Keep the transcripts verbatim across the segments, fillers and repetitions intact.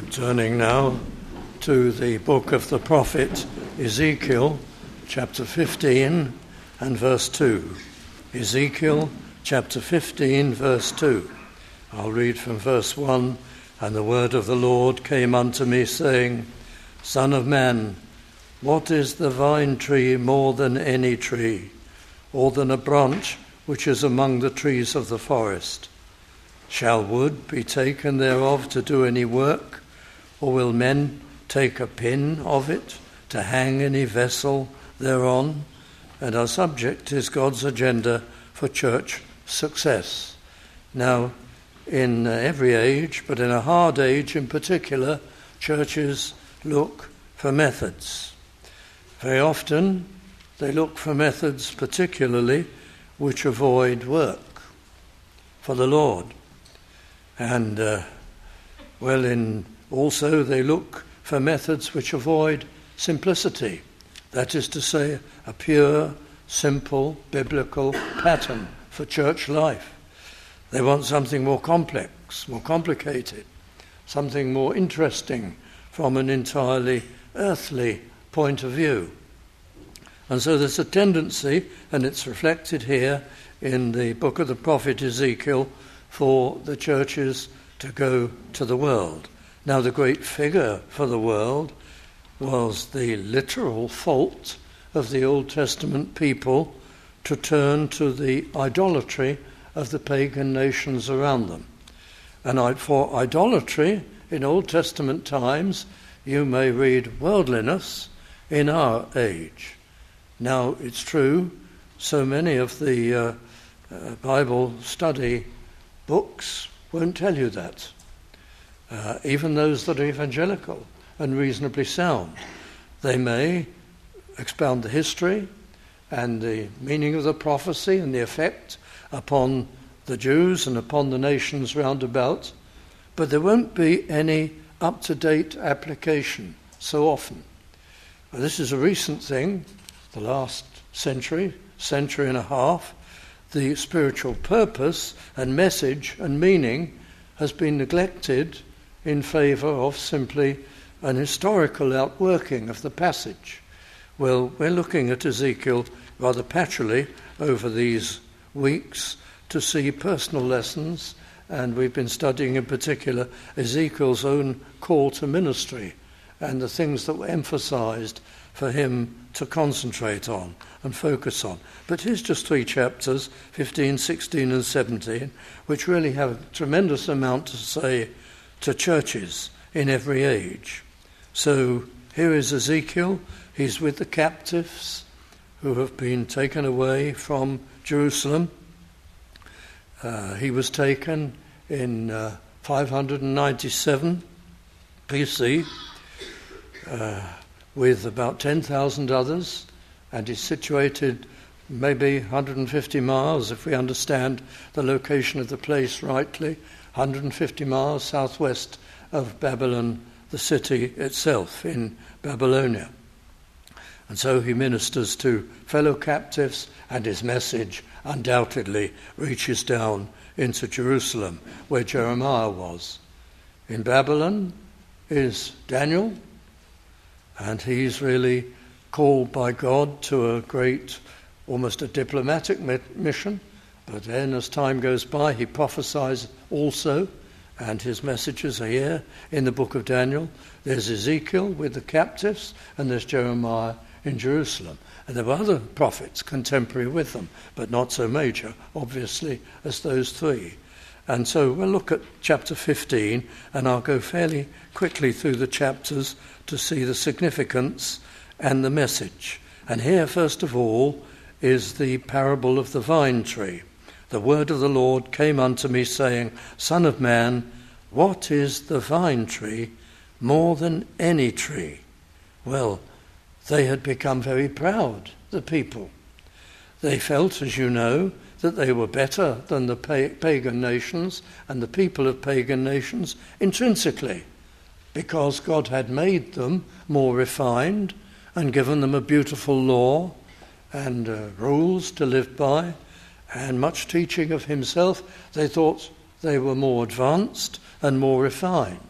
Turning now to the book of the prophet Ezekiel, chapter fifteen and verse two. Ezekiel, chapter fifteen, verse two. I'll read from verse one. And the word of the Lord came unto me, saying, Son of man, what is the vine tree more than any tree, or than a branch which is among the trees of the forest? Shall wood be taken thereof to do any work, or will men take a pin of it to hang any vessel thereon? And our subject is God's agenda for church success. Now, in every age, but in a hard age in particular, churches look for methods. Very often they look for methods particularly which avoid work for the Lord. And, uh, well, in also they look for methods which avoid simplicity. That is to say, a pure, simple, biblical pattern for church life. They want something more complex, more complicated, something more interesting from an entirely earthly point of view. And so there's a tendency, and it's reflected here in the book of the prophet Ezekiel, for the churches to go to the world. Now, the great figure for the world was the literal fault of the Old Testament people to turn to the idolatry of the pagan nations around them. And for idolatry in Old Testament times, you may read worldliness in our age. Now, it's true, so many of the uh, uh, Bible study books won't tell you that. Uh, even those that are evangelical and reasonably sound. They may expound the history and the meaning of the prophecy and the effect upon the Jews and upon the nations round about, but there won't be any up-to-date application so often. Now, this is a recent thing, the last century, century and a half. The spiritual purpose and message and meaning has been neglected in favour of simply an historical outworking of the passage. Well, we're looking at Ezekiel rather patchily over these weeks to see personal lessons, and we've been studying in particular Ezekiel's own call to ministry and the things that were emphasised for him to concentrate on and focus on. But here's just three chapters, fifteen, sixteen and seventeen, which really have a tremendous amount to say to churches in every age. So here is Ezekiel. He's with the captives who have been taken away from Jerusalem. Uh, he was taken in uh, five hundred ninety-seven B C uh, with about ten thousand others, and he's situated maybe one hundred fifty miles, if we understand the location of the place rightly, one hundred fifty miles southwest of Babylon, the city itself in Babylonia. And so he ministers to fellow captives, and his message undoubtedly reaches down into Jerusalem, where Jeremiah was. In Babylon is Daniel, and he's really called by God to a great, almost a diplomatic mission. But then as time goes by, he prophesies also, and his messages are here in the book of Daniel. There's Ezekiel with the captives, and there's Jeremiah in Jerusalem. And there were other prophets contemporary with them, but not so major, obviously, as those three. And so we'll look at chapter fifteen, and I'll go fairly quickly through the chapters to see the significance and the message. And here, first of all, is the parable of the vine tree. The word of the Lord came unto me, saying, Son of man, what is the vine tree more than any tree? Well, they had become very proud, the people. They felt, as you know, that they were better than the pagan nations and the people of pagan nations intrinsically, because God had made them more refined and given them a beautiful law and uh, rules to live by, and much teaching of himself. They thought they were more advanced and more refined.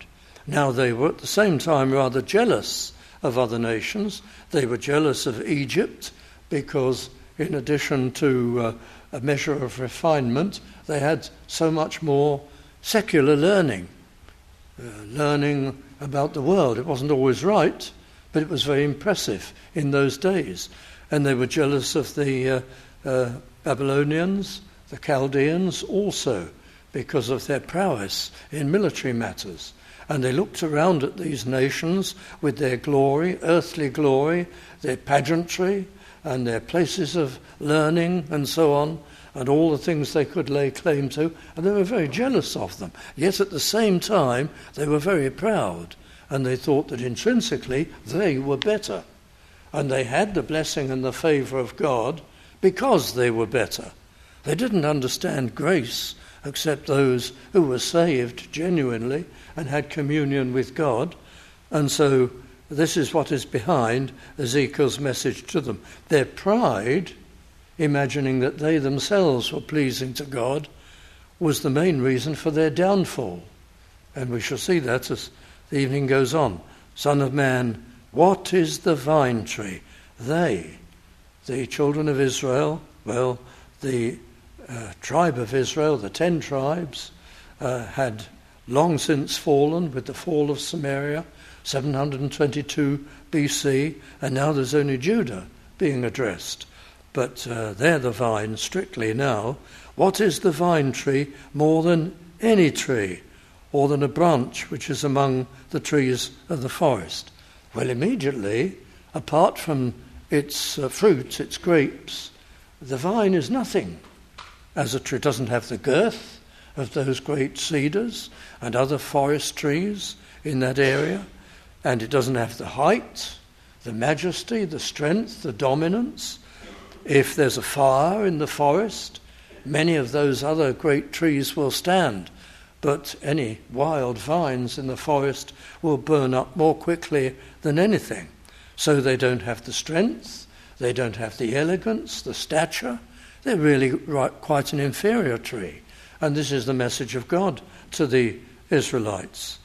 Now they were at the same time rather jealous of other nations. They were jealous of Egypt because in addition to uh, a measure of refinement, they had so much more secular learning, uh, learning about the world. It wasn't always right, but it was very impressive in those days. And they were jealous of the uh, uh, Babylonians, the Chaldeans also, because of their prowess in military matters. And they looked around at these nations with their glory, earthly glory, their pageantry, and their places of learning and so on, and all the things they could lay claim to, and they were very jealous of them. Yet at the same time, they were very proud, and they thought that intrinsically they were better. And they had the blessing and the favour of God because they were better. They didn't understand grace except those who were saved genuinely and had communion with God. And so this is what is behind Ezekiel's message to them. Their pride, imagining that they themselves were pleasing to God, was the main reason for their downfall. And we shall see that as the evening goes on. Son of man, what is the vine tree? They, the children of Israel, well, the uh, tribe of Israel, the ten tribes, uh, had long since fallen with the fall of Samaria, seven hundred twenty-two B C, and now there's only Judah being addressed. But uh, they're the vine strictly now. What is the vine tree more than any tree, or than a branch which is among the trees of the forest? Well, immediately, apart from its uh, fruit, its grapes, the vine is nothing. As a tree, it doesn't have the girth of those great cedars and other forest trees in that area, and it doesn't have the height, the majesty, the strength, the dominance. If there's a fire in the forest, many of those other great trees will stand, but any wild vines in the forest will burn up more quickly than anything. So they don't have the strength, they don't have the elegance, the stature. They're really right, quite an inferior tree. And this is the message of God to the Israelites.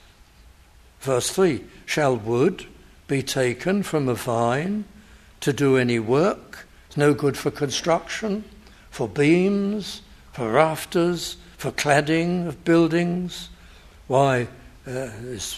Verse three, shall wood be taken from a vine to do any work? It's no good for construction, for beams, for rafters, for cladding of buildings. Why, uh, this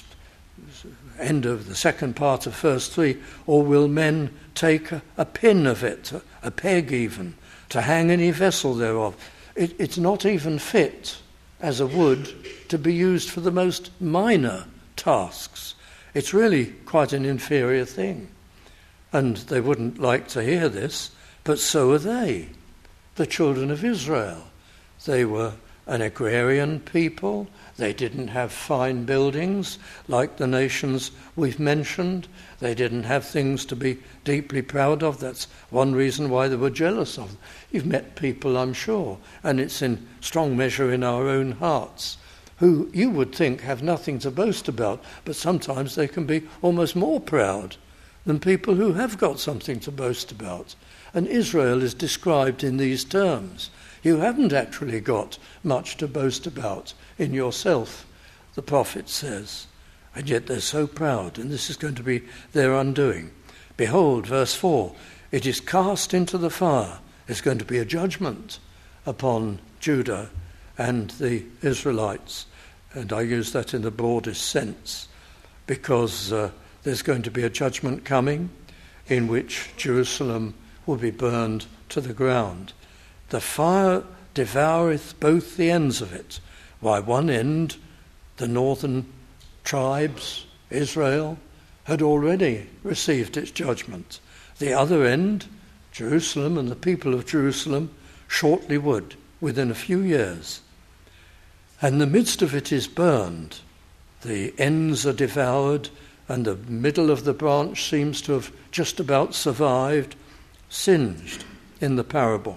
end of the second part of verse three, or will men take a, a pin of it, a, a peg even, to hang any vessel thereof? It, it's not even fit as a wood to be used for the most minor tasks. It's really quite an inferior thing. And they wouldn't like to hear this, but so are they, the children of Israel. They were an agrarian people. They didn't have fine buildings like the nations we've mentioned. They didn't have things to be deeply proud of. That's one reason why they were jealous of them. You've met people, I'm sure, and it's in strong measure in our own hearts, who you would think have nothing to boast about, but sometimes they can be almost more proud than people who have got something to boast about. And Israel is described in these terms. You haven't actually got much to boast about in yourself, the prophet says. And yet they're so proud, and this is going to be their undoing. Behold, verse four, it is cast into the fire. There's going to be a judgment upon Judah and the Israelites. And I use that in the broadest sense, because uh, there's going to be a judgment coming in which Jerusalem will be burned to the ground. The fire devoureth both the ends of it. Why, one end, the northern tribes, Israel, had already received its judgment. The other end, Jerusalem and the people of Jerusalem, shortly would, within a few years. And the midst of it is burned. The ends are devoured, and the middle of the branch seems to have just about survived, singed in the parable.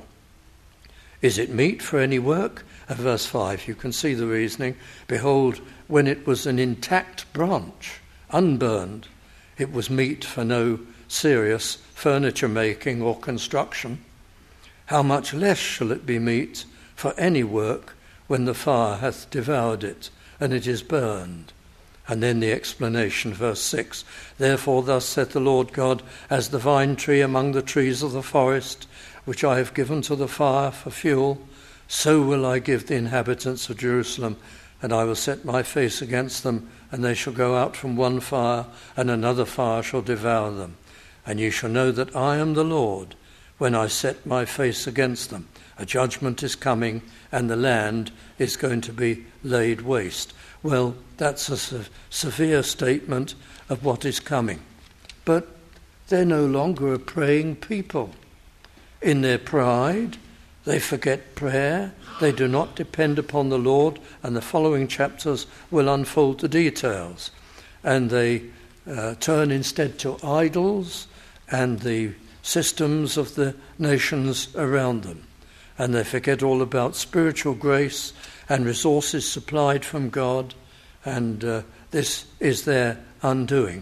Is it meet for any work? At verse five, you can see the reasoning. Behold, when it was an intact branch, unburned, it was meet for no serious furniture making or construction. How much less shall it be meet for any work when the fire hath devoured it, and it is burned? And then the explanation, verse six. Therefore thus saith the Lord God, as the vine tree among the trees of the forest, which I have given to the fire for fuel, so will I give the inhabitants of Jerusalem, and I will set my face against them, and they shall go out from one fire, and another fire shall devour them. And ye shall know that I am the Lord, when I set my face against them. A judgment is coming, and the land is going to be laid waste. Well, that's a se- severe statement of what is coming. But they're no longer a praying people. In their pride, they forget prayer. They do not depend upon the Lord, and the following chapters will unfold the details. And they uh, turn instead to idols and the systems of the nations around them. And they forget all about spiritual grace and resources supplied from God, and uh, this is their undoing.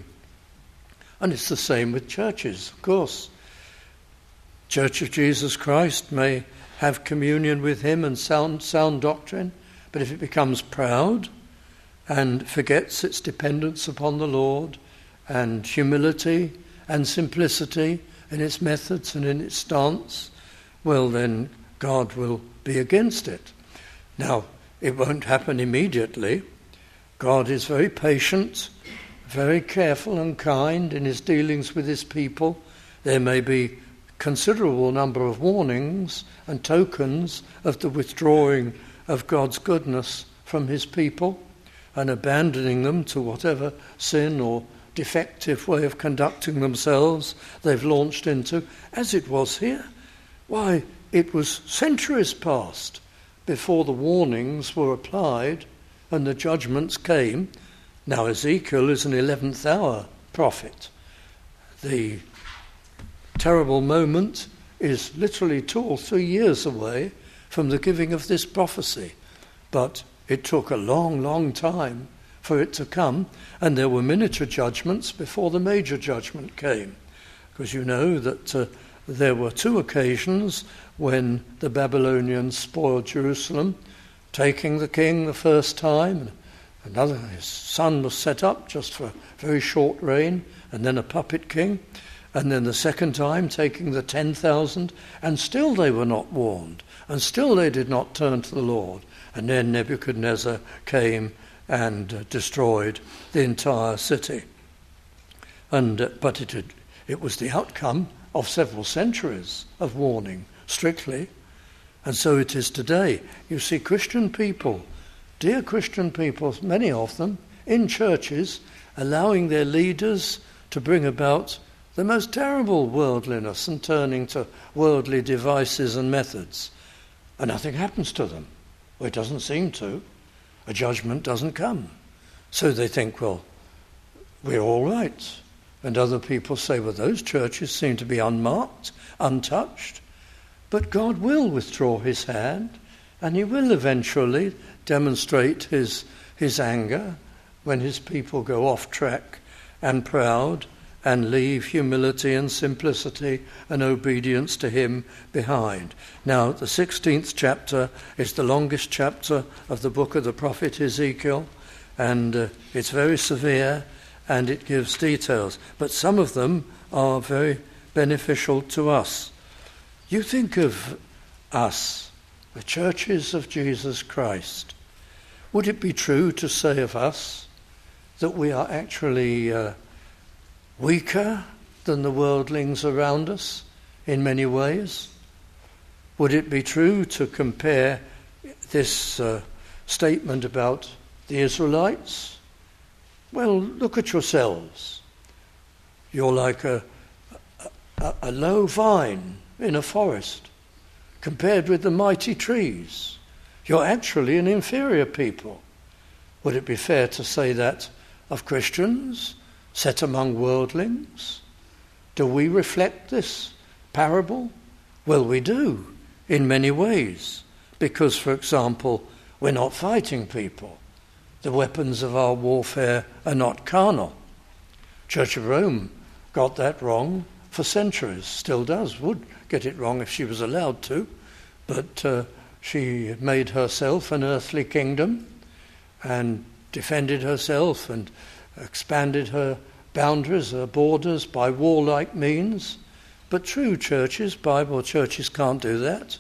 And it's the same with churches, of course. Church of Jesus Christ may have communion with him and sound, sound doctrine, but if it becomes proud and forgets its dependence upon the Lord and humility and simplicity in its methods and in its stance, well then God will be against it. Now, it won't happen immediately. God is very patient, very careful and kind in his dealings with his people. There may be considerable number of warnings and tokens of the withdrawing of God's goodness from his people and abandoning them to whatever sin or defective way of conducting themselves they've launched into, as it was here. Why, it was centuries past before the warnings were applied and the judgments came. Now Ezekiel is an eleventh hour prophet. The terrible moment is literally two or three years away from the giving of this prophecy. But it took a long, long time for it to come, and there were miniature judgments before the major judgment came. Because you know that uh, there were two occasions when the Babylonians spoiled Jerusalem, taking the king the first time. Another, his son was set up just for a very short reign, and then a puppet king. And then the second time, taking the ten thousand, and still they were not warned, and still they did not turn to the Lord. And then Nebuchadnezzar came and uh, destroyed the entire city. And uh, but it had, it was the outcome of several centuries of warning, strictly. And so it is today. You see Christian people, dear Christian people, many of them, in churches, allowing their leaders to bring about the most terrible worldliness and turning to worldly devices and methods. And nothing happens to them. Well, it doesn't seem to. A judgment doesn't come. So they think, well, we're all right. And other people say, well, those churches seem to be unmarked, untouched. But God will withdraw his hand, and he will eventually demonstrate his, his anger when his people go off track and proud and leave humility and simplicity and obedience to him behind. Now, the sixteenth chapter is the longest chapter of the book of the prophet Ezekiel, and uh, it's very severe, and it gives details. But some of them are very beneficial to us. You think of us, the churches of Jesus Christ. Would it be true to say of us that we are actually uh, weaker than the worldlings around us in many ways? Would it be true to compare this uh, statement about the Israelites? Well, look at yourselves. You're like a, a, a low vine in a forest compared with the mighty trees. You're actually an inferior people. Would it be fair to say that of Christians set among worldlings? Do we reflect this parable? Well, we do, in many ways, because, for example, we're not fighting people. The weapons of our warfare are not carnal. Church of Rome got that wrong for centuries, still does, would get it wrong if she was allowed to, but uh, she made herself an earthly kingdom and defended herself and expanded her boundaries, her borders by warlike means. But true churches, Bible churches, can't do that.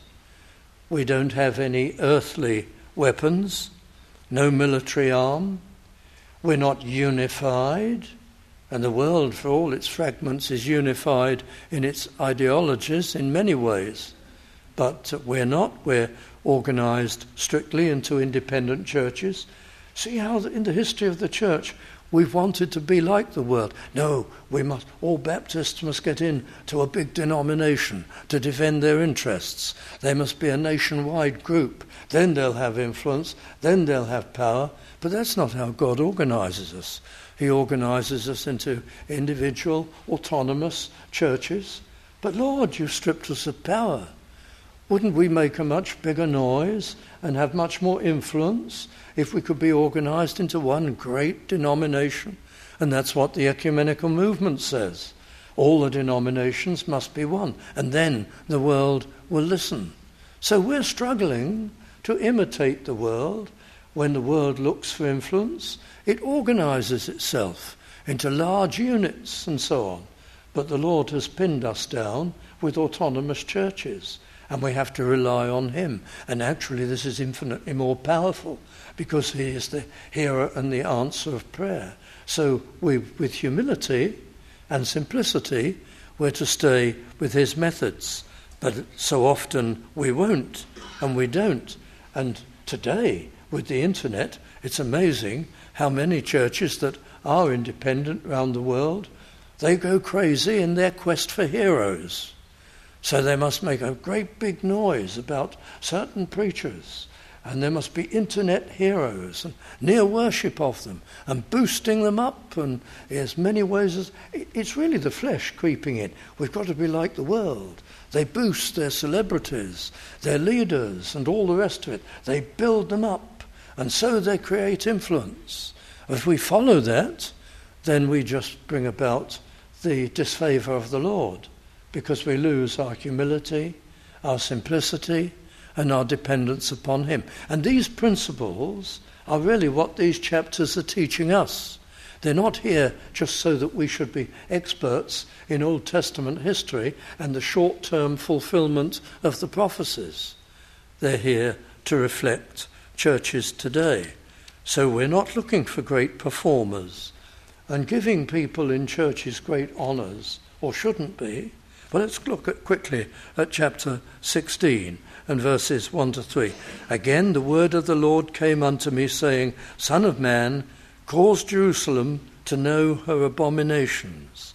We don't have any earthly weapons, no military arm. We're not unified. And the world, for all its fragments, is unified in its ideologies in many ways. But we're not. We're organised strictly into independent churches. See how in the history of the church we've wanted to be like the world. No, we must, all Baptists must get in to a big denomination to defend their interests. They must be a nationwide group. Then they'll have influence. Then they'll have power. But that's not how God organises us. He organises us into individual, autonomous churches. But Lord, you've stripped us of power. Wouldn't we make a much bigger noise and have much more influence if we could be organised into one great denomination? And that's what the ecumenical movement says. All the denominations must be one, and then the world will listen. So we're struggling to imitate the world. When the world looks for influence, it organises itself into large units and so on. But the Lord has pinned us down with autonomous churches, and we have to rely on him. And actually this is infinitely more powerful because he is the hearer and the answer of prayer. So we, with humility and simplicity, we're to stay with his methods. But so often we won't, and we don't. And today, with the internet, it's amazing how many churches that are independent around the world, they go crazy in their quest for heroes. So they must make a great big noise about certain preachers, and there must be internet heroes and near worship of them and boosting them up, and in as many ways as it's really the flesh creeping in. We've got to be like the world. They boost their celebrities, their leaders, and all the rest of it. They build them up. And so they create influence. If we follow that, then we just bring about the disfavour of the Lord, because we lose our humility, our simplicity, and our dependence upon him. And these principles are really what these chapters are teaching us. They're not here just so that we should be experts in Old Testament history and the short-term fulfilment of the prophecies. They're here to reflect churches today. So we're not looking for great performers and giving people in churches great honours, or shouldn't be. But let's look at quickly at chapter sixteen and verses one to three. Again the word of the Lord came unto me, saying, Son of man, cause Jerusalem to know her abominations.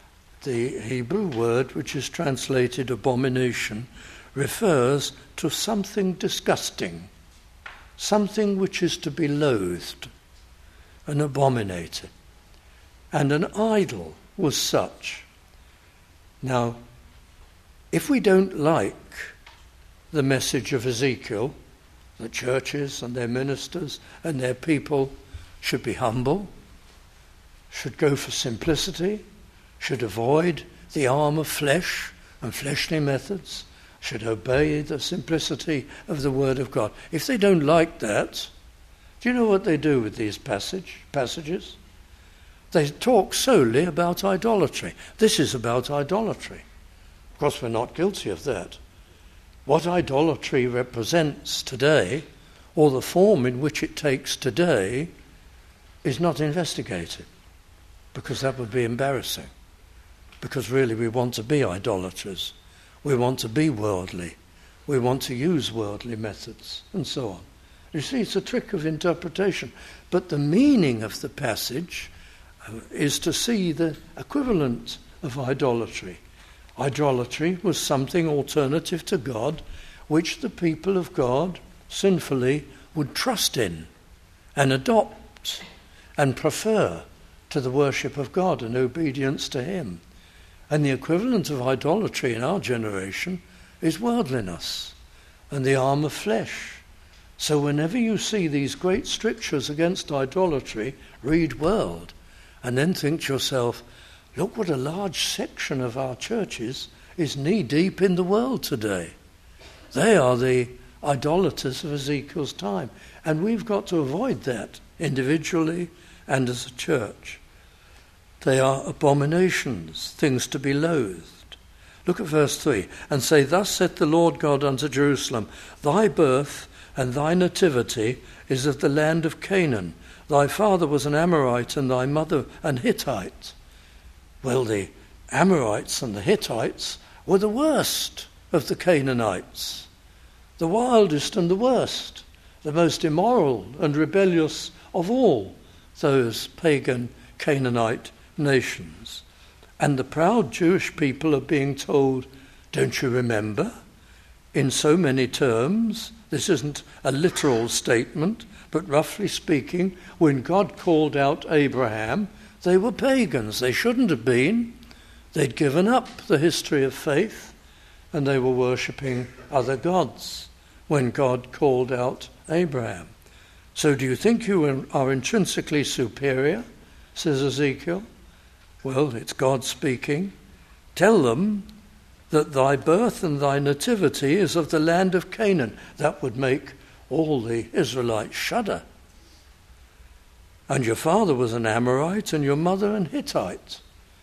The Hebrew word, which is translated abomination, refers to something disgusting, something which is to be loathed and abominated. And an idol was such. Now, if we don't like the message of Ezekiel, the churches and their ministers and their people should be humble, should go for simplicity, should avoid the arm of flesh and fleshly methods, should obey the simplicity of the Word of God. If they don't like that, do you know what they do with these passage, passages? They talk solely about idolatry. This is about idolatry. Of course, we're not guilty of that. What idolatry represents today, or the form in which it takes today, is not investigated, because that would be embarrassing. Because really we want to be idolaters. We want to be worldly. We want to use worldly methods, and so on. You see, it's a trick of interpretation. But the meaning of the passage is to see the equivalent of idolatry. Idolatry was something alternative to God, which the people of God sinfully would trust in and adopt and prefer to the worship of God and obedience to him. And the equivalent of idolatry in our generation is worldliness and the arm of flesh. So whenever you see these great strictures against idolatry, read world, and then think to yourself, look what a large section of our churches is knee-deep in the world today. They are the idolaters of Ezekiel's time, and we've got to avoid that. individually and as a church. They are abominations, things to be loathed. Look at verse three, and say, Thus saith the Lord God unto Jerusalem, Thy birth and thy nativity is of the land of Canaan. Thy father was an Amorite, and thy mother an Hittite. Well, the Amorites and the Hittites were the worst of the Canaanites, the wildest and the worst, the most immoral and rebellious of all those pagan Canaanite nations. And the proud Jewish people are being told, don't you remember? In so many terms, this isn't a literal statement, but roughly speaking, when God called out Abraham, they were pagans. They shouldn't have been. They'd given up the history of faith, and they were worshipping other gods when God called out Abraham. So do you think you are intrinsically superior, says Ezekiel? Well, it's God speaking. Tell them that thy birth and thy nativity is of the land of Canaan. That would make all the Israelites shudder. And your father was an Amorite and your mother an Hittite.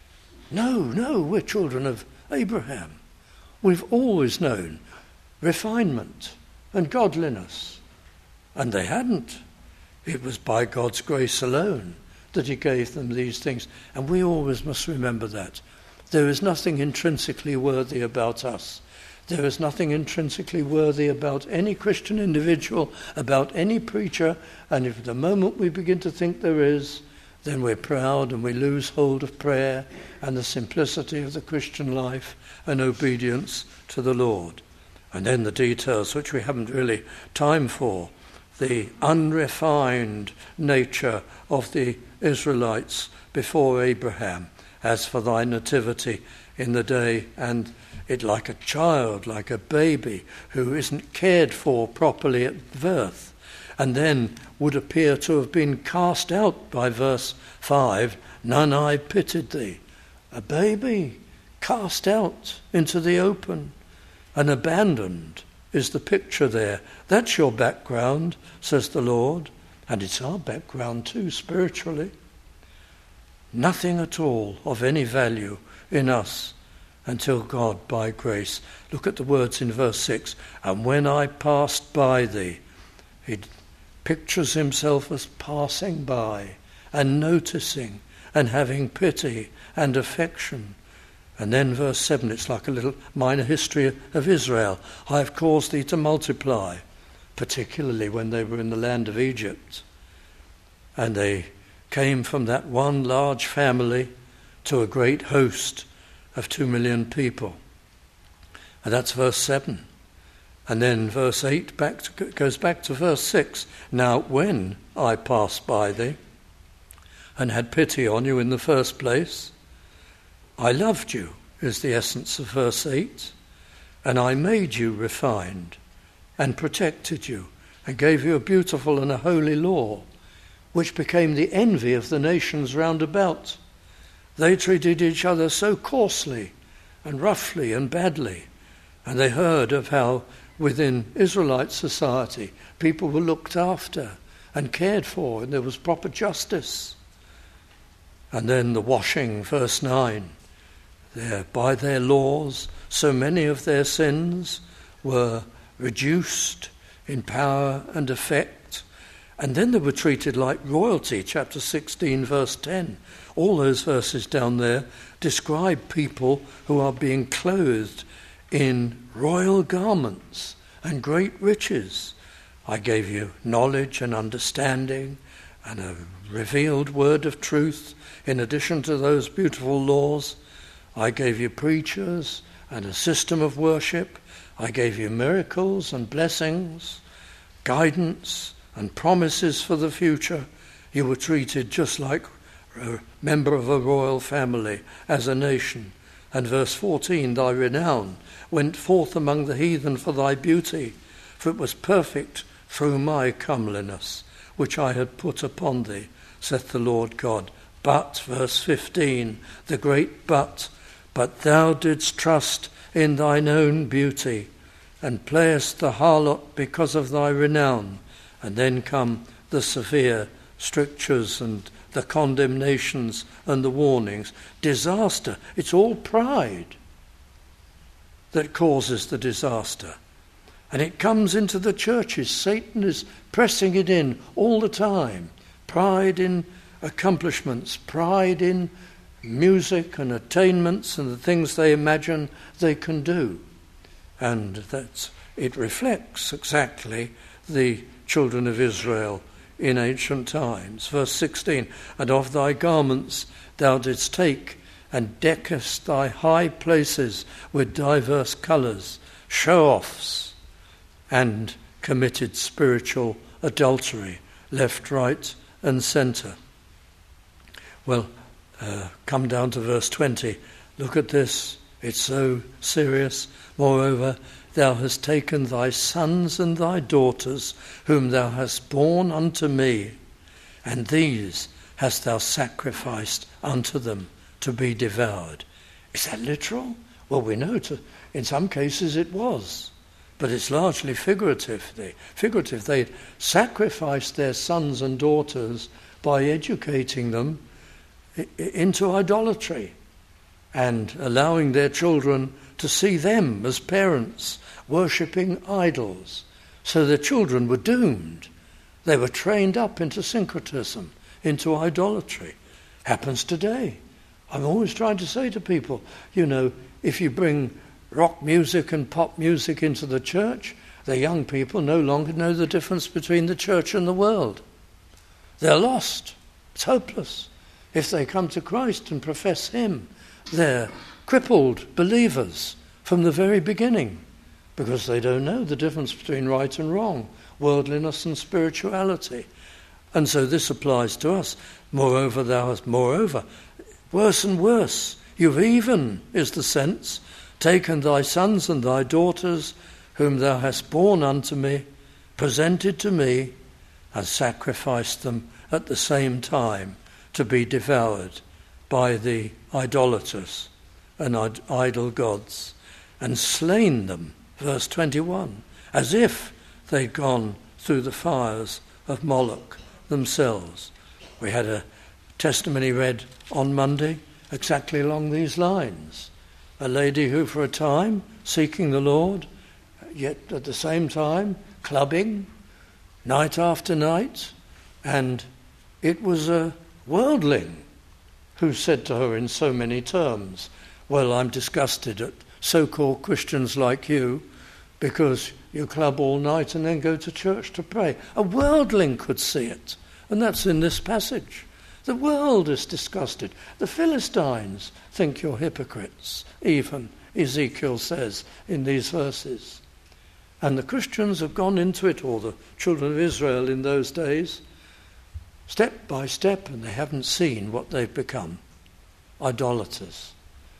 No, no, we're children of Abraham. We've always known refinement and godliness. And they hadn't. It was by God's grace alone that he gave them these things. And we always must remember that. There is nothing intrinsically worthy about us. There is nothing intrinsically worthy about any Christian individual, about any preacher. And if the moment we begin to think there is, then we're proud and we lose hold of prayer and the simplicity of the Christian life and obedience to the Lord. And then the details, which we haven't really time for, the unrefined nature of the Israelites before Abraham. As for thy nativity in the day, and it like a child, like a baby who isn't cared for properly at birth, and then would appear to have been cast out by verse five, none eye pitied thee. A baby cast out into the open and abandoned is the picture there. That's your background, says the Lord, and it's our background too, spiritually. Nothing at all of any value in us until God, by grace. Look at the words in verse six. And when I passed by thee, he pictures himself as passing by and noticing and having pity and affection. And then verse seven, it's like a little minor history of Israel. I have caused thee to multiply, particularly when they were in the land of Egypt. And they came from that one large family to a great host of two million people. And that's verse seven. And then verse eight back to, goes back to verse six. Now when I passed by thee and had pity on you in the first place, I loved you, is the essence of verse eight, and I made you refined and protected you and gave you a beautiful and a holy law, which became the envy of the nations round about. They treated each other so coarsely and roughly and badly, and they heard of how within Israelite society people were looked after and cared for, and there was proper justice. And then the washing, verse nine, there, by their laws, so many of their sins were reduced in power and effect. And then they were treated like royalty, chapter sixteen, verse ten. All those verses down there describe people who are being clothed in royal garments and great riches. I gave you knowledge and understanding and a revealed word of truth in addition to those beautiful laws. I gave you preachers and a system of worship. I gave you miracles and blessings, guidance and promises for the future. You were treated just like a member of a royal family as a nation. And verse fourteen, thy renown went forth among the heathen for thy beauty, for it was perfect through my comeliness, which I had put upon thee, saith the Lord God. But, verse fifteen, the great but, but thou didst trust in thine own beauty, and playest the harlot because of thy renown. And then come the severe strictures and the condemnations and the warnings. Disaster. It's all pride that causes the disaster. And it comes into the churches. Satan is pressing it in all the time. Pride in accomplishments, pride in music and attainments and the things they imagine they can do. And that's, it reflects exactly the children of Israel in ancient times. Verse sixteen, and of thy garments thou didst take, and deckest thy high places with diverse colours, show-offs, and committed spiritual adultery, left, right, and centre. Well, uh, come down to verse twenty. Look at this. It's so serious. Moreover, thou hast taken thy sons and thy daughters, whom thou hast borne unto me, and these hast thou sacrificed unto them to be devoured. Is that literal? Well, we know to, in some cases it was, but it's largely figurative. They, figurative. They sacrificed their sons and daughters by educating them into idolatry and allowing their children to see them as parents worshipping idols. So their children were doomed. They were trained up into syncretism, into idolatry. Happens today. I'm always trying to say to people, you know, if you bring rock music and pop music into the church, the young people no longer know the difference between the church and the world. They're lost. It's hopeless. If they come to Christ and profess him, they're crippled believers from the very beginning because they don't know the difference between right and wrong, worldliness and spirituality. And so this applies to us. Moreover, thou hast, moreover, worse and worse, you've even, is the sense, taken thy sons and thy daughters, whom thou hast borne unto me, presented to me, and sacrificed them at the same time to be devoured by the idolaters and idol gods, and slain them, verse twenty-one, as if they'd gone through the fires of Moloch themselves. We had a testimony read on Monday exactly along these lines. A lady who for a time, seeking the Lord, yet at the same time clubbing, night after night, and it was a worldling who said to her in so many terms, well, I'm disgusted at so-called Christians like you because you club all night and then go to church to pray. A worldling could see it, and that's in this passage. The world is disgusted. The Philistines think you're hypocrites, even Ezekiel says in these verses. And the Christians have gone into it, or the children of Israel in those days, step by step, and they haven't seen what they've become. Idolaters.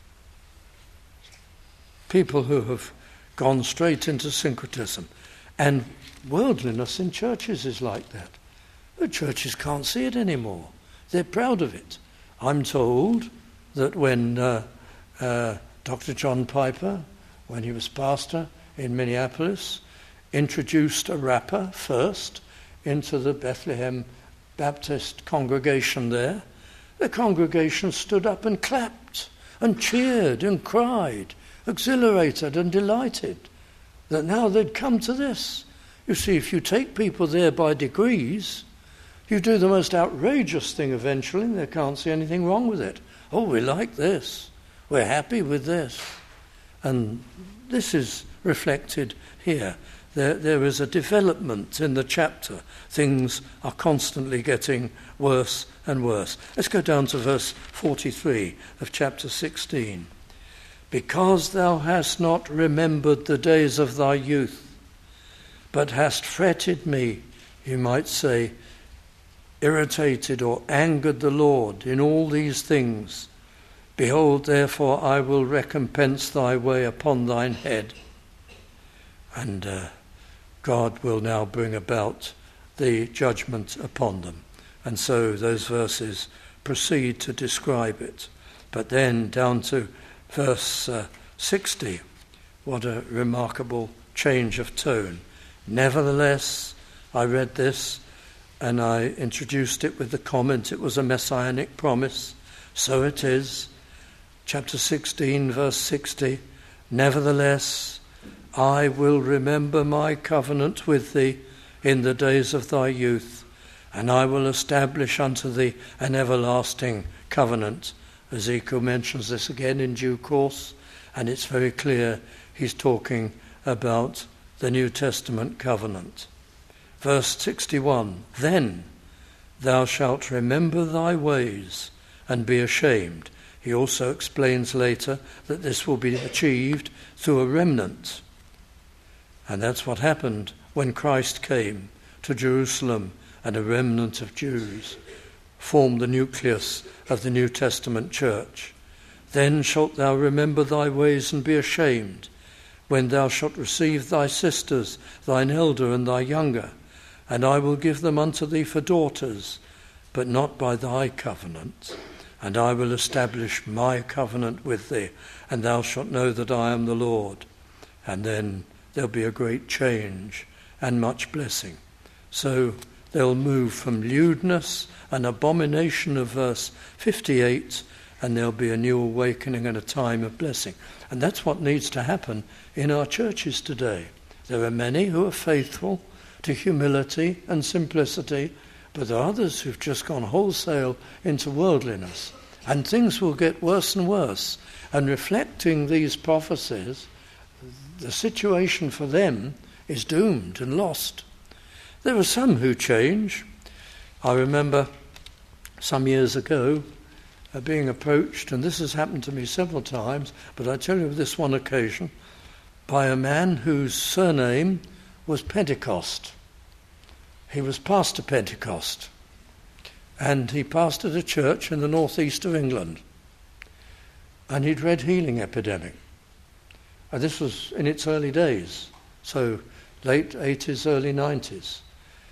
People who have gone straight into syncretism. And worldliness in churches is like that. The churches can't see it anymore. They're proud of it. I'm told that when uh, uh, Doctor John Piper, when he was pastor in Minneapolis, introduced a rapper first into the Bethlehem Baptist congregation there, the congregation stood up and clapped and cheered and cried, exhilarated and delighted that now they'd come to this. You see, if you take people there by degrees, you do the most outrageous thing eventually, and they can't see anything wrong with it. Oh, we like this. We're happy with this. And this is reflected here. There, there is a development in the chapter. Things are constantly getting worse and worse. Let's go down to verse forty-three of chapter sixteen. Because thou hast not remembered the days of thy youth, but hast fretted me, you might say, irritated or angered the Lord in all these things, behold, therefore I will recompense thy way upon thine head. And uh, God will now bring about the judgment upon them. And so those verses proceed to describe it. But then down to verse uh, sixty, what a remarkable change of tone. Nevertheless, I read this, and I introduced it with the comment it was a messianic promise. So it is. Chapter sixteen, verse sixty, nevertheless, I will remember my covenant with thee in the days of thy youth, and I will establish unto thee an everlasting covenant. Ezekiel mentions this again in due course, and it's very clear he's talking about the New Testament covenant. Verse sixty-one, then thou shalt remember thy ways and be ashamed. He also explains later that this will be achieved through a remnant. And that's what happened when Christ came to Jerusalem, and a remnant of Jews formed the nucleus of the New Testament church. Then shalt thou remember thy ways and be ashamed, when thou shalt receive thy sisters, thine elder and thy younger, and I will give them unto thee for daughters, but not by thy covenant. And I will establish my covenant with thee, and thou shalt know that I am the Lord. And then there'll be a great change and much blessing. So they'll move from lewdness and abomination of verse fifty-eight, and there'll be a new awakening and a time of blessing. And that's what needs to happen in our churches today. There are many who are faithful to humility and simplicity, but there are others who've just gone wholesale into worldliness. And things will get worse and worse. And reflecting these prophecies, the situation for them is doomed and lost. There are some who change. I remember some years ago uh, being approached, and this has happened to me several times, but I tell you of this one occasion, by a man whose surname was Pentecost. He was Pastor Pentecost, and he pastored a church in the northeast of England, and he'd read Healing Epidemic. And this was in its early days, so late eighties, early nineties.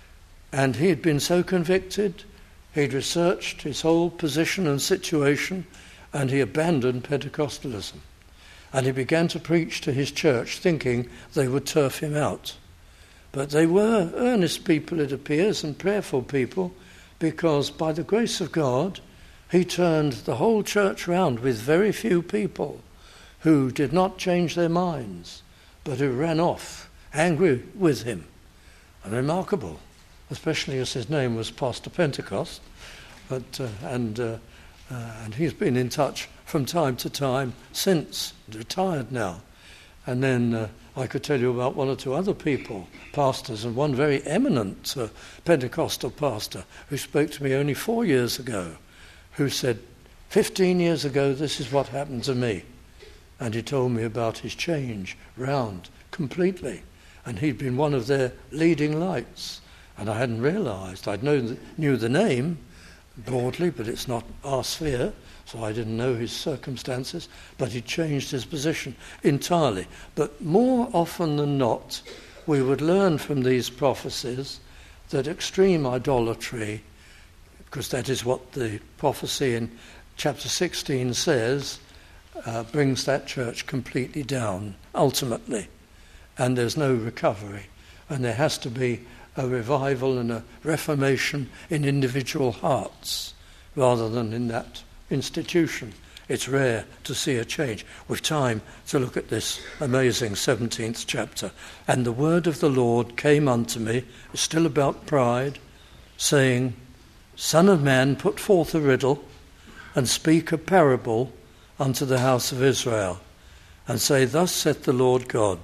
And he had been so convicted, he'd researched his whole position and situation, and he abandoned Pentecostalism. And he began to preach to his church, thinking they would turf him out. But they were earnest people, it appears, and prayerful people, because by the grace of God, he turned the whole church round with very few people who did not change their minds, but who ran off, angry with him. And remarkable, especially as his name was Pastor Pentecost. But, uh, and, uh, uh, and he's been in touch from time to time since, retired now. And then uh, I could tell you about one or two other people, pastors, and one very eminent uh, Pentecostal pastor who spoke to me only four years ago, who said, fifteen years ago, this is what happened to me. And he told me about his change round completely. And he'd been one of their leading lights. And I hadn't realised. I'd known, knew the name broadly, but it's not our sphere, so I didn't know his circumstances. But he changed his position entirely. But more often than not, we would learn from these prophecies that extreme idolatry, because that is what the prophecy in chapter sixteen says, uh, brings that church completely down, ultimately. And there's no recovery. And there has to be a revival and a reformation in individual hearts rather than in that institution. It's rare to see a change. We've time to look at this amazing seventeenth chapter. And the word of the Lord came unto me, still about pride, saying, Son of man, put forth a riddle and speak a parable unto the house of Israel, and say, Thus saith the Lord God,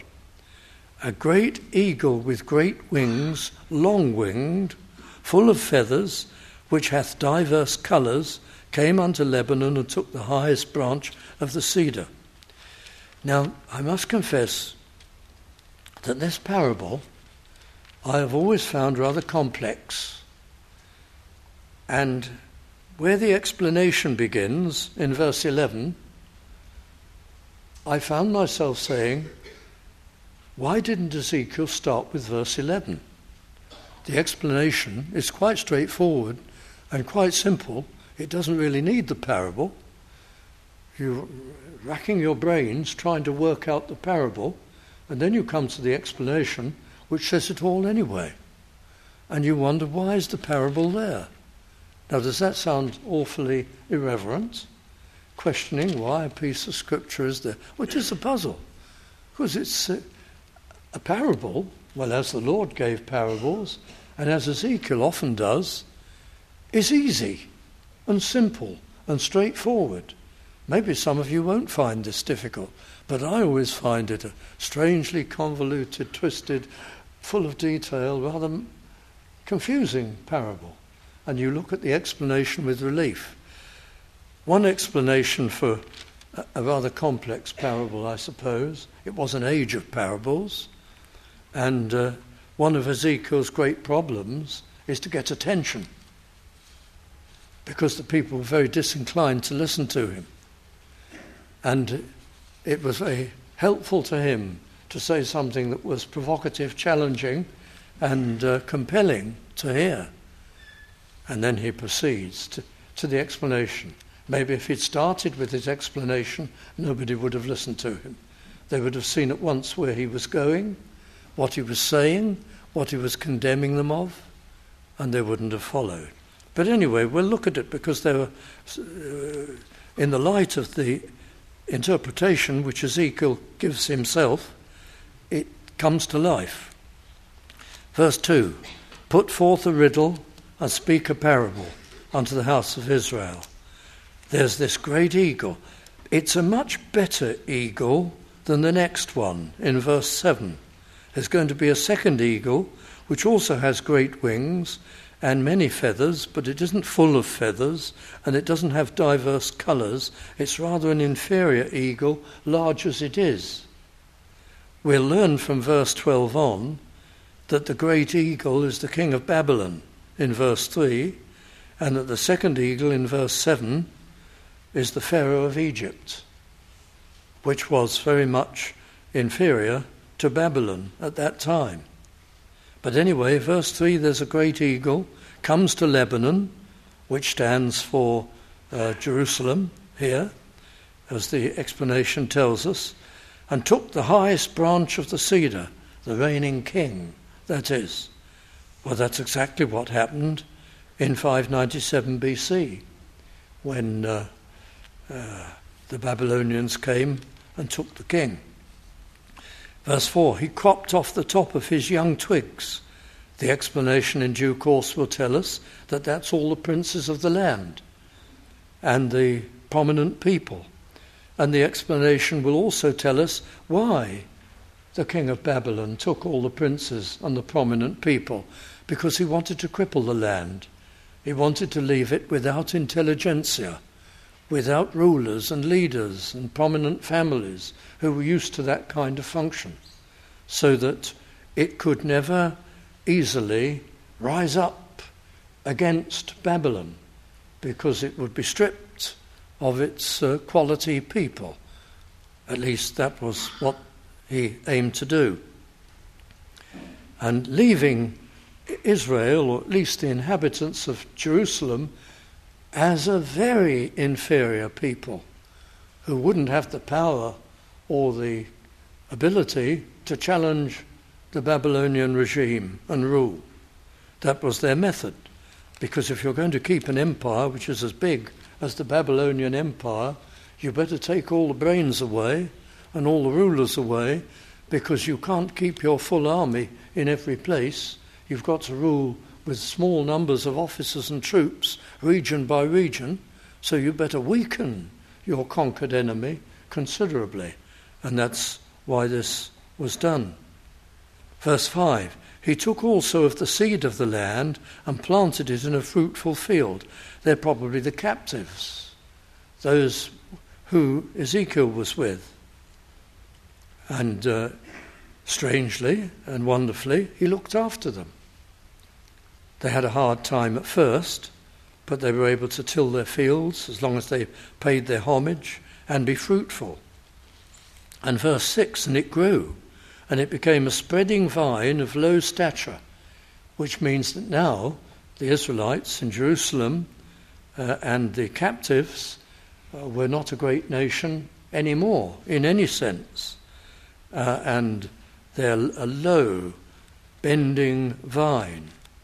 a great eagle with great wings, long-winged, full of feathers, which hath divers colours, came unto Lebanon and took the highest branch of the cedar. Now, I must confess that this parable I have always found rather complex. And where the explanation begins, in verse eleven, I found myself saying, why didn't Ezekiel start with verse eleven? The explanation is quite straightforward and quite simple. It doesn't really need the parable. You're racking your brains trying to work out the parable, and then you come to the explanation, which says it all anyway. and you wonder, why is the parable there? Now, does that sound awfully irreverent? Questioning why a piece of scripture is there, which is a puzzle, because it's a, a parable. Well, as the Lord gave parables, and as Ezekiel often does, is easy and simple and straightforward. Maybe some of you won't find this difficult, but I always find it a strangely convoluted, twisted, full of detail, rather confusing parable. And you look at the explanation with relief. One explanation for a rather complex parable, I suppose, it was an age of parables, and uh, one of Ezekiel's great problems is to get attention, because the people were very disinclined to listen to him. And it was very helpful to him to say something that was provocative, challenging, and uh, compelling to hear. And then he proceeds to, to the explanation. Maybe if he'd started with his explanation, nobody would have listened to him. They would have seen at once where he was going, what he was saying, what he was condemning them of, and they wouldn't have followed. But anyway, we'll look at it, because they were, uh, in the light of the interpretation which Ezekiel gives himself, it comes to life. Verse two, put forth a riddle and speak a parable unto the house of Israel. There's this great eagle. It's a much better eagle than the next one in verse seven. There's going to be a second eagle, which also has great wings and many feathers, but it isn't full of feathers, and it doesn't have diverse colours. It's rather an inferior eagle, large as it is. We'll learn from verse twelve on that the great eagle is the king of Babylon in verse three, and that the second eagle in verse seven is the Pharaoh of Egypt, which was very much inferior to Babylon at that time. But anyway, verse three, there's a great eagle, comes to Lebanon, which stands for uh, Jerusalem here, as the explanation tells us, and took the highest branch of the cedar, the reigning king, that is. Well, that's exactly what happened in five ninety-seven B C, when uh, uh, the Babylonians came and took the king. Verse four, he cropped off the top of his young twigs. The explanation in due course will tell us that that's all the princes of the land and the prominent people. And the explanation will also tell us why the king of Babylon took all the princes and the prominent people, because he wanted to cripple the land. He wanted to leave it without intelligentsia, without rulers and leaders and prominent families who were used to that kind of function, so that it could never easily rise up against Babylon, because it would be stripped of its uh, quality people. At least that was what he aimed to do. And leaving Israel, or at least the inhabitants of Jerusalem, as a very inferior people who wouldn't have the power or the ability to challenge the Babylonian regime and rule. That was their method, because if you're going to keep an empire which is as big as the Babylonian Empire, you better take all the brains away and all the rulers away, because you can't keep your full army in every place. You've got to rule with small numbers of officers and troops, region by region, so you better weaken your conquered enemy considerably. And that's why this was done. Verse five, he took also of the seed of the land and planted it in a fruitful field. They're probably the captives, those who Ezekiel was with. And uh, strangely and wonderfully, he looked after them. They had a hard time at first, but they were able to till their fields as long as they paid their homage and be fruitful. And verse six, and it grew, and it became a spreading vine of low stature, which means that now the Israelites in Jerusalem uh, and the captives uh, were not a great nation anymore in any sense. Uh, and they're a low, bending vine.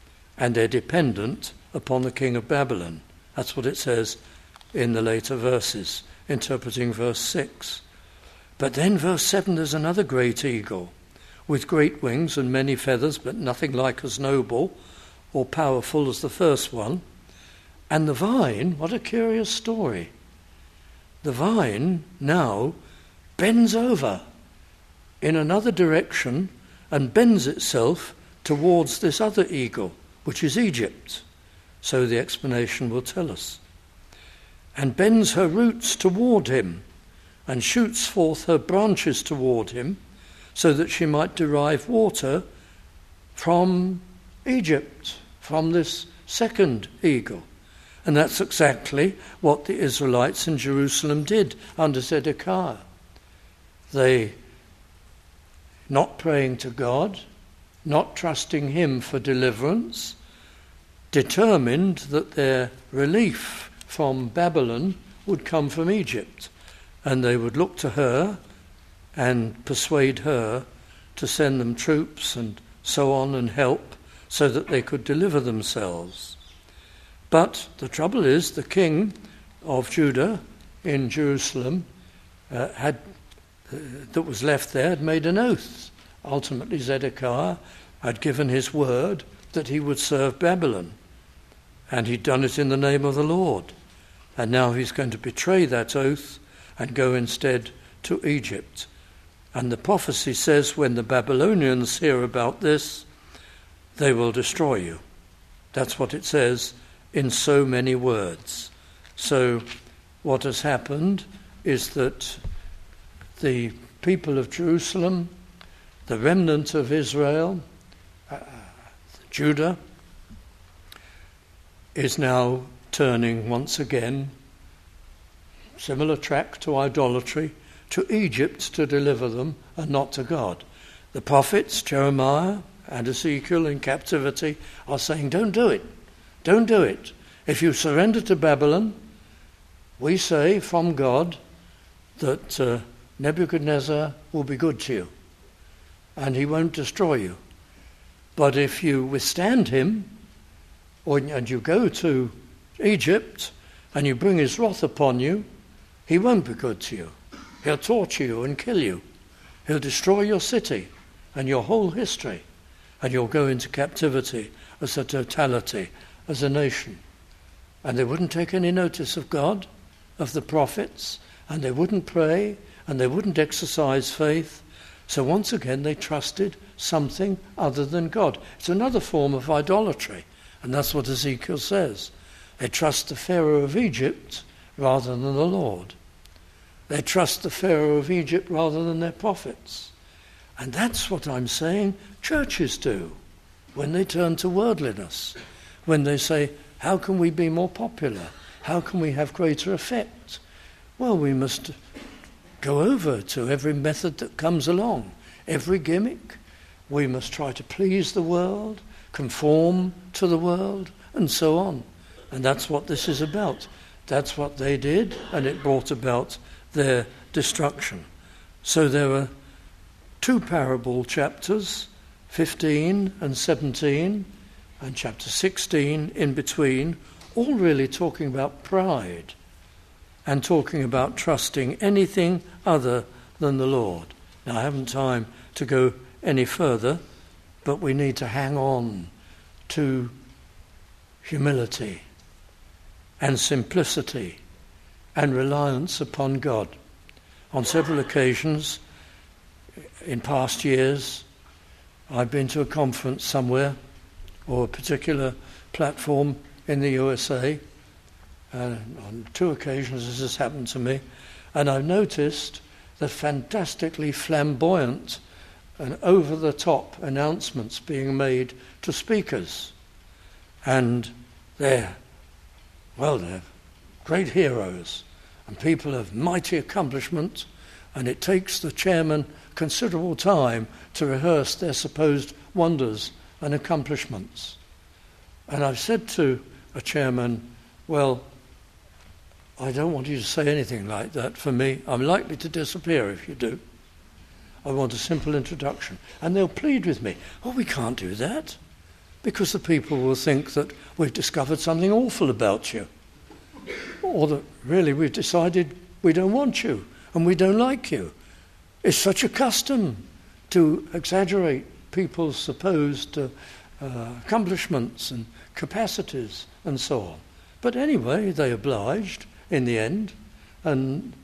and they're dependent upon the king of Babylon. That's what it says in the later verses, interpreting verse six. But then verse seven, there's another great eagle, with great wings and many feathers, but nothing like as noble or powerful as the first one. And the vine, what a curious story. The vine now bends over in another direction and bends itself towards this other eagle, which is Egypt. So the explanation will tell us. And bends her roots toward him and shoots forth her branches toward him, so that she might derive water from Egypt, from this second eagle. And that's exactly what the Israelites in Jerusalem did under Zedekiah. They, not praying to God, not trusting him for deliverance, determined that their relief from Babylon would come from Egypt, and they would look to her and persuade her to send them troops and so on and help so that they could deliver themselves. But the trouble is, the king of Judah in Jerusalem uh, had uh, that was left there had made an oath. Ultimately, Zedekiah had given his word that he would serve Babylon, and he'd done it in the name of the Lord. And now he's going to betray that oath and go instead to Egypt. And the prophecy says when the Babylonians hear about this, they will destroy you. That's what it says in so many words. So what has happened is that the people of Jerusalem, the remnant of Israel, uh, Judah, is now turning once again, similar track to idolatry, to Egypt to deliver them and not to God. The prophets, Jeremiah and Ezekiel in captivity, are saying, don't do it. Don't do it. If you surrender to Babylon, we say from God that uh, Nebuchadnezzar will be good to you and he won't destroy you. But if you withstand him, or, and you go to Egypt and you bring his wrath upon you, he won't be good to you. He'll torture you and kill you. He'll destroy your city and your whole history, and you'll go into captivity as a totality, as a nation. And they wouldn't take any notice of God, of the prophets, and they wouldn't pray, and they wouldn't exercise faith. So once again they trusted something other than God. It's another form of idolatry, and that's what Ezekiel says. They trust the Pharaoh of Egypt rather than the Lord. They trust the Pharaoh of Egypt rather than their prophets. And that's what I'm saying churches do when they turn to worldliness, when they say, how can we be more popular? How can we have greater effect? Well, we must go over to every method that comes along, every gimmick. We must try to please the world, conform to the world, and so on. And that's what this is about. That's what they did, and it brought about their destruction. So there are two parable chapters, fifteen and seventeen, and chapter sixteen in between, all really talking about pride and talking about trusting anything other than the Lord. Now, I haven't time to go any further, but we need to hang on to humility and simplicity and reliance upon God. On several occasions in past years, I've been to a conference somewhere or a particular platform in the U S A, and on two occasions this has happened to me, and I've noticed the fantastically flamboyant and over-the-top announcements being made to speakers. And they're, well, they're great heroes and people of mighty accomplishment, and it takes the chairman considerable time to rehearse their supposed wonders and accomplishments. And I've said to a chairman, well, I don't want you to say anything like that for me. I'm likely to disappear if you do. I want a simple introduction. And they'll plead with me, oh, we can't do that. because the people will think that we've discovered something awful about you, or that really we've decided we don't want you and we don't like you. It's such a custom to exaggerate people's supposed uh, uh, accomplishments and capacities and so on. But anyway, they obliged in the end. And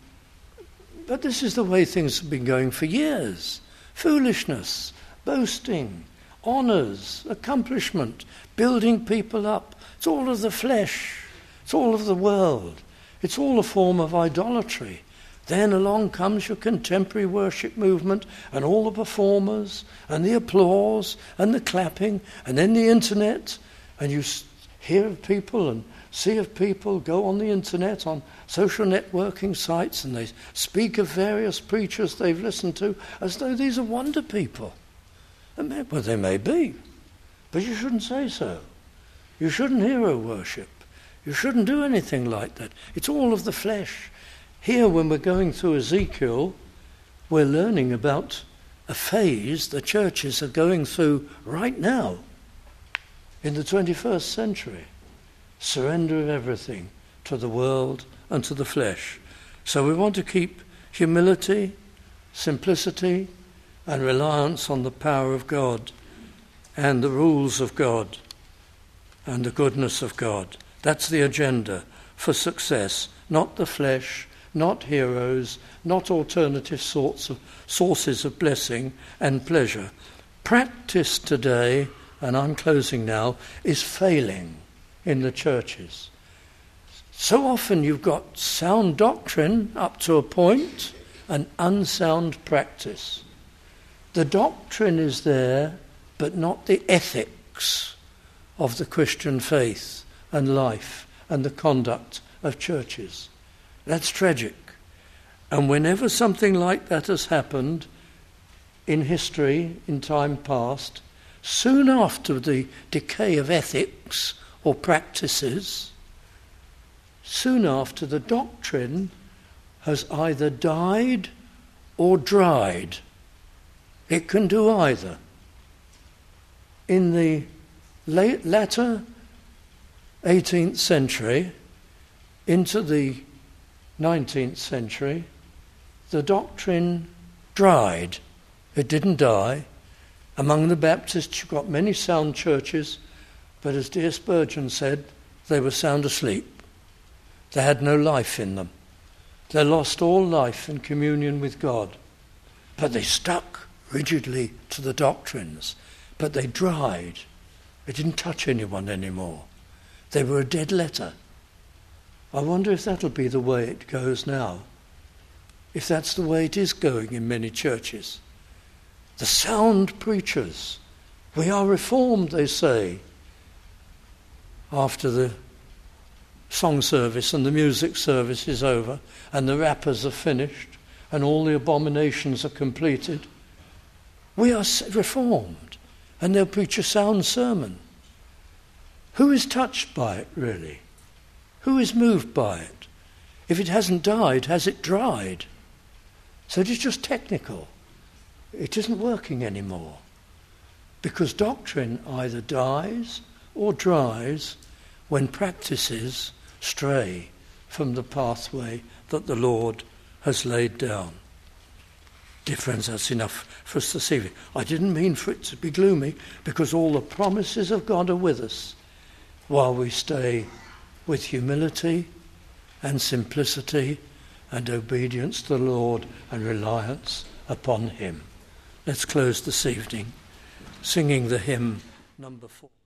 but this is the way things have been going for years. Foolishness, boasting, honours, accomplishment, building people up. It's all of the flesh. It's all of the world. It's all a form of idolatry. Then along comes your contemporary worship movement and all the performers and the applause and the clapping and then the internet, and you hear of people and see of people go on the internet, on social networking sites, and they speak of various preachers they've listened to as though these are wonder people. And may, well, they may be, but you shouldn't say so. You shouldn't hero worship. You shouldn't do anything like that. It's all of the flesh. Here, when we're going through Ezekiel, we're learning about a phase the churches are going through right now in the twenty-first century. Surrender of everything to the world and to the flesh. So we want to keep humility, simplicity, and reliance on the power of God and the rules of God and the goodness of God. That's the agenda for success, not the flesh, not heroes, not alternative sorts of sources of blessing and pleasure. Practice today, and I'm closing now, is failing in the churches. So often you've got sound doctrine up to a point and unsound practice. The doctrine is there, but not the ethics of the Christian faith and life and the conduct of churches. That's tragic. And whenever something like that has happened in history, in time past, soon after the decay of ethics or practices, soon after the doctrine has either died or dried. It can do either. In the late, latter eighteenth century into the nineteenth century, the doctrine dried. It didn't die. Among the Baptists, you've got many sound churches, but as dear Spurgeon said, they were sound asleep. They had no life in them. They lost all life and communion with God. But they stuck rigidly to the doctrines. But they dried. They didn't touch anyone anymore. They were a dead letter. I wonder if that'll be the way it goes now. If that's the way it is going in many churches. The sound preachers. We are reformed, they say, after the song service and the music service is over and the rappers are finished and all the abominations are completed. We are reformed, and they'll preach a sound sermon. Who is touched by it, really? Who is moved by it? If it hasn't died, has it dried? So it is just technical. It isn't working anymore. Because doctrine either dies or dries when practices stray from the pathway that the Lord has laid down. Dear friends, that's enough for us this evening. I didn't mean for it to be gloomy, because all the promises of God are with us while we stay with humility and simplicity and obedience to the Lord and reliance upon him. Let's close this evening singing the hymn number four.